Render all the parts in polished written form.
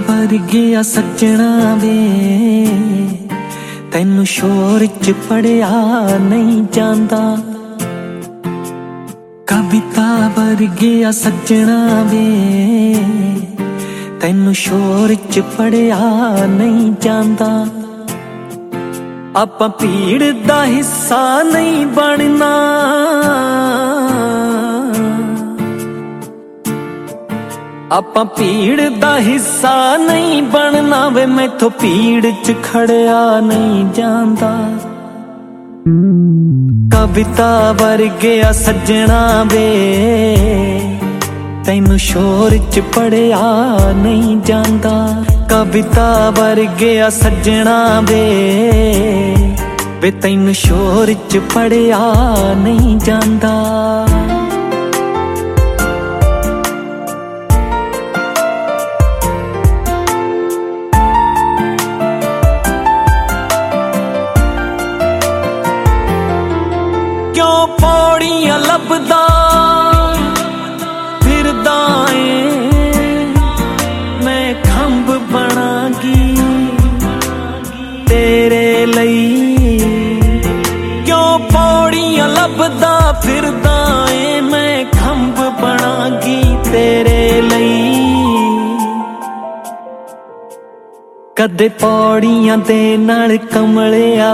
ਵਰਗਿਆ ਸੱਜਣਾ ਵੇ ਤੈਨੂੰ ਸ਼ੋਰ ਚ ਪੜਿਆ ਨਹੀਂ ਜਾਂਦਾ। ਕਵਿਤਾ ਵਰਗਿਆ ਸੱਜਣਾ ਵੇ ਤੈਨੂੰ ਸ਼ੋਰ ਚ ਪੜਿਆ ਨਹੀਂ ਜਾਂਦਾ। ਆਪਾਂ ਭੀੜ ਦਾ ਹਿੱਸਾ ਨਹੀਂ ਬਣਨਾ, ਆਪਾਂ ਭੀੜ ਦਾ ਹਿੱਸਾ ਨਹੀਂ ਬਣਨਾ ਵੇ ਮੈਥੋਂ ਭੀੜ ਚ ਖੜਿਆ ਨਹੀਂ ਜਾਂਦਾ। ਕਵਿਤਾ ਵਰਗਿਆ ਸੱਜਣਾ ਵੇ ਤੈਨੂੰ ਸ਼ੋਰ ਚ ਪੜਿਆ ਨਹੀਂ ਜਾਂਦਾ। ਕਵਿਤਾ ਵਰਗਿਆ ਸੱਜਣਾ ਵੇ ਤੈਨੂੰ ਸ਼ੋਰ ਚ ਪੜਿਆ ਨਹੀਂ ਜਾਂਦਾ। ਕਿਉਂ ਪੌੜੀਆਂ ਲੱਭਦਾ ਫਿਰਦਾ ਏ ਮੈਂ ਖੰਭ ਬਣਾਂਗੀ ਤੇਰੇ ਲਈ। ਕਿਉਂ ਪੌੜੀਆਂ ਲੱਭਦਾ ਫਿਰਦਾ ਏ ਮੈਂ ਖੰਭ ਬਣਾਂਗੀ ਤੇਰੇ ਲਈ। ਕਦੇ ਪੌੜੀਆਂ ਦੇ ਨਾਲ ਕਮਲਿਆ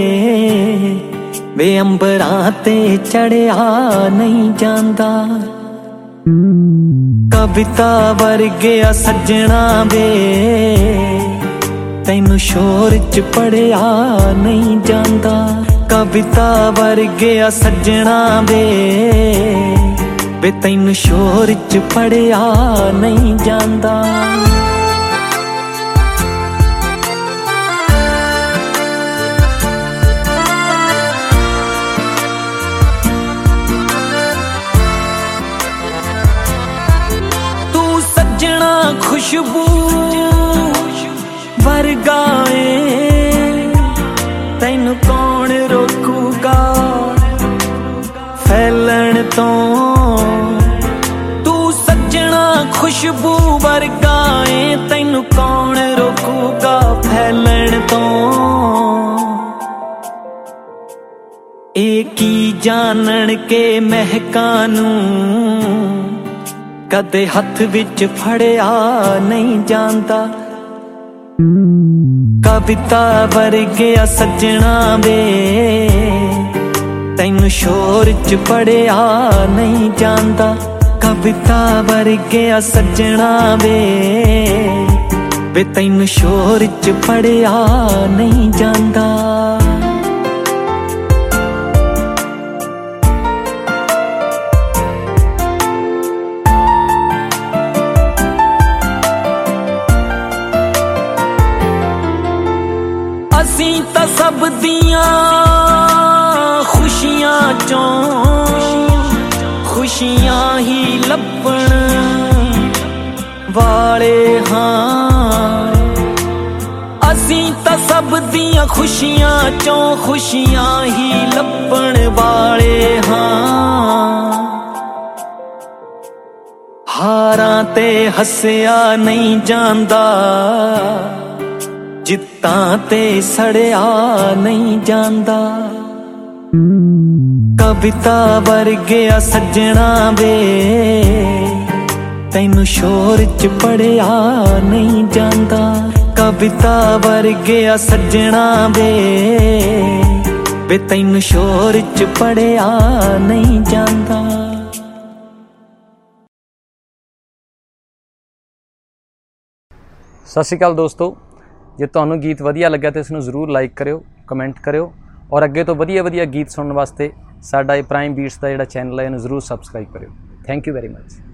ਵੇ ਅੰਬਰਾਂ ਤੇ ਚੜਿਆ ਨਹੀਂ ਜਾਂਦਾ। ਕਵਿਤਾ ਵਰਗਿਆ ਸੱਜਣਾ ਵੇ ਤੈਨੂੰ ਸ਼ੋਰ ਚ ਪੜਿਆ ਨਹੀਂ ਜਾਂਦਾ। ਕਵਿਤਾ ਵਰਗਿਆ ਸੱਜਣਾ ਵੇ ਤੈਨੂੰ ਸ਼ੋਰ ਚ ਪੜਿਆ ਨਹੀਂ ਜਾਂਦਾ। ਖੁਸ਼ਬੂ ਵਰਗਾ ਏ ਤੈਨੂੰ ਕੌਣ ਰੋਕੂਗਾ ਫੈਲਣ ਤੋਂ। ਤੂੰ ਸੱਜਣਾ ਖੁਸ਼ਬੂ ਵਰਗਾ ਏ ਤੈਨੂੰ ਕੌਣ ਰੋਕੂਗਾ ਫੈਲਣ ਤੋਂ। ਇਹ ਕੀ ਜਾਣਨ ਕੇ ਮਹਿਕਾਂ ਨੂੰ ਕਦੇ ਹੱਥ ਵਿੱਚ ਫੜਿਆ ਨਹੀਂ ਜਾਂਦਾ। ਕਵਿਤਾ ਵਰਗਿਆ ਸੱਜਣਾ ਵੇ ਤੈਨੂੰ ਸ਼ੋਰ ਚ ਪੜਿਆ ਨਹੀਂ ਜਾਂਦਾ। ਕਵਿਤਾ ਵਰਗਿਆ ਸੱਜਣਾ ਵੇ ਤੈਨੂੰ ਸ਼ੋਰ ਚ ਪੜਿਆ ਨਹੀਂ ਜਾਂਦਾ। ਅਸੀਂ ਤਾਂ ਸਭ ਦੀਆਂ ਖੁਸ਼ੀਆਂ ਚੋਂ ਖੁਸ਼ੀਆਂ ਹੀ ਲੱਭਣ ਵਾਲੇ ਹਾਂ। ਅਸੀਂ ਤਾਂ ਸਭ ਦੀਆਂ ਖੁਸ਼ੀਆਂ ਚੋਂ ਖੁਸ਼ੀਆਂ ਹੀ ਲੱਭਣ ਵਾਲੇ ਹਾਂ। ਹਾਰਾਂ ਤੇ ਹੱਸਿਆ ਨਹੀਂ ਜਾਂਦਾ, ਜਿੱਤਾਂ ਤੇ ਸੜਿਆ ਨਹੀਂ ਜਾਂਦਾ। ਕਵਿਤਾ ਵਰਗਿਆ ਸੱਜਣਾ ਵੇ ਤੈਨੂੰ ਸ਼ੋਰ ਚ ਪੜਿਆ ਨਹੀਂ ਜਾਂਦਾ। ਕਵਿਤਾ ਵਰਗਿਆ ਸੱਜਣਾ ਵੇ ਤੈਨੂੰ ਸ਼ੋਰ ਚ ਪੜਿਆ ਨਹੀਂ ਜਾਂਦਾ। ਸਤਿ ਸ਼੍ਰੀ ਅਕਾਲ ਦੋਸਤੋ, ਜੇ ਤੁਹਾਨੂੰ ਗੀਤ ਵਧੀਆ ਲੱਗਿਆ ਤਾਂ ਇਸ ਨੂੰ ਜ਼ਰੂਰ ਲਾਈਕ ਕਰਿਓ, ਕਮੈਂਟ ਕਰਿਓ ਔਰ ਅੱਗੇ ਤੋਂ ਵਧੀਆ ਗੀਤ ਸੁਣਨ ਵਾਸਤੇ ਸਾਡਾ ਇਹ ਪ੍ਰਾਈਮ ਬੀਟਸ ਦਾ ਜਿਹੜਾ ਚੈਨਲ ਹੈ ਇਹਨੂੰ ਜ਼ਰੂਰ ਸਬਸਕ੍ਰਾਈਬ ਕਰਿਓ। Thank you very much.